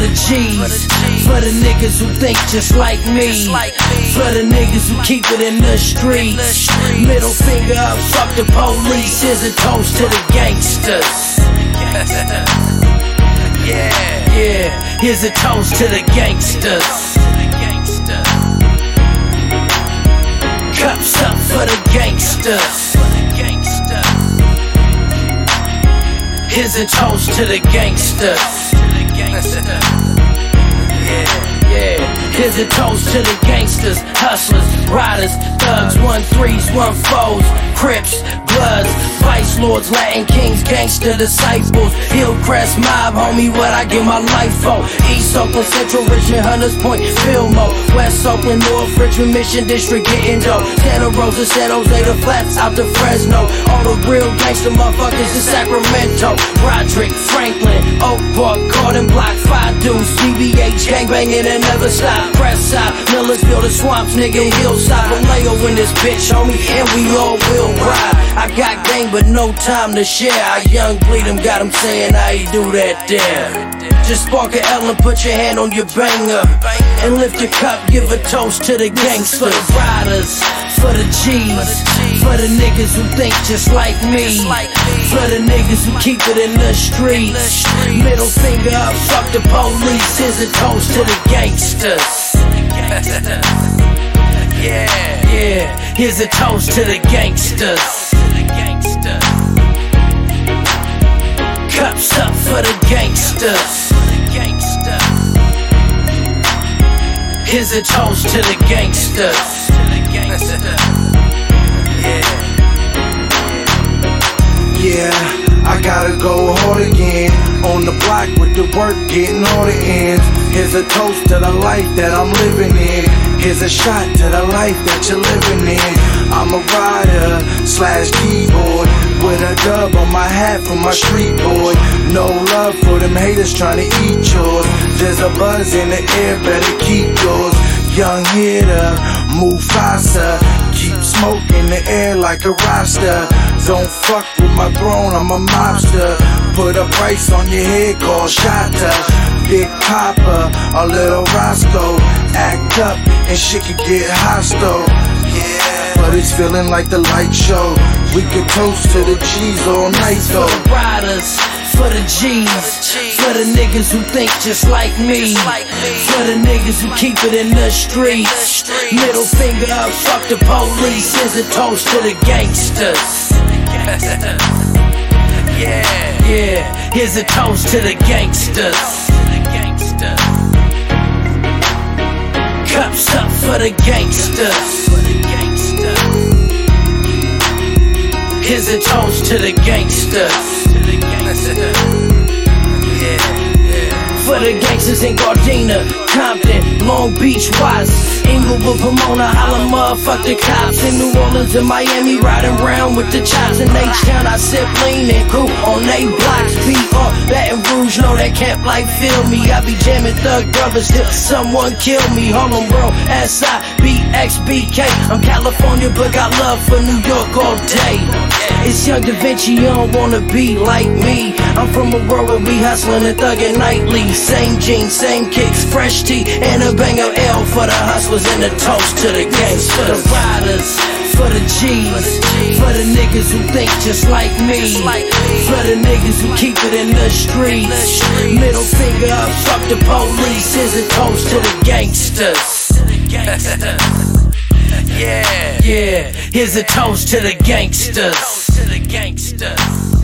the G's, for the niggas who think just like me, for the niggas who keep it in the streets. Middle finger up, fuck the police. Here's a toast to the gangsters. Yeah, here's a toast to the gangsters. Cups up for the gangsters. Here's a toast to the gangsters. Yeah, here's a toast to the gangsters, hustlers, riders, thugs, 1-3s, 1-4s, Crips, Bloods, Vice Lords, Latin Kings, gangster disciples, Hillcrest mob, homie, what I give my life for. East Oakland, Central Richmond, Hunters Point, Fillmore, West Oakland, North Richmond, Mission District, getting dope. Santa Rosa, San Jose, the Flats, out to Fresno. All the real gangster motherfuckers in Sacramento. Roderick, Franklin, Oak Park, Carden Block, 5 dudes, CBH, gangbanging and never stop. Press side, Millersville, the swamps, nigga, hillside. Vallejo in this bitch, homie, and we all will ride. I got game, but no time to share. I young bleed him, got him saying how he do that there. Just spark a L and put your hand on your banger, and lift your cup, give a toast to the gangsters. For the riders, for the G's, for the niggas who think just like me, for the niggas who keep it in the streets. Middle finger up, fuck the police. Here's a toast to the gangsters. Yeah, here's a toast to the gangsters. Cups up for the gangsters. Here's a toast to the gangsters. Yeah, I gotta go hard again. On the block with the work, getting all the ends. Here's a toast to the life that I'm living in. Here's a shot to the life that you're living in. I'm a rider / keyboard, with a dub on my hat from my street boy. No love for them haters trying to eat yours. There's a buzz in the air, better keep yours. Young hitter, Mufasa, keep smoke in the air like a roster. Don't fuck with my throne, I'm a mobster. Put a price on your head called Shotta. Big Papa, a little Roscoe. Act up and shit could get hostile. Yeah, but it's feeling like the light show. We could toast to the G's all night though. For the riders, for the G's, for the niggas who think just like me, for the niggas who keep it in the streets. Middle finger up, fuck the police. Here's a toast to the gangsters. Yeah, here's a toast to the gangsters. Cups up for the gangsters. Here's a toast to the gangsters. For the gangsters in Gardena, Compton, Long Beach, Watts, Inglewood, Pomona, holla motherfuck the cops. In New Orleans and Miami, riding around with the chops. In H-Town, I sip lean and crew on they blocks. PR, Baton Rouge, know that camp like feel me. I be jamming Thug Brothers till someone kill me. Harlem World, SIBXBK. I'm California, but got love for New York all day. It's Young Da Vinci, you don't wanna be like me. I'm from a world where we hustlin' and thuggin' nightly. Same jeans, same kicks, fresh tea, and a banger L for the hustlers and a toast to the gangsters. For the riders, for the G's, for the niggas who think just like me, for the niggas who keep it in the streets. Middle finger up, fuck the police. Here's a toast to the gangsters. Yeah, here's a toast to the gangsters.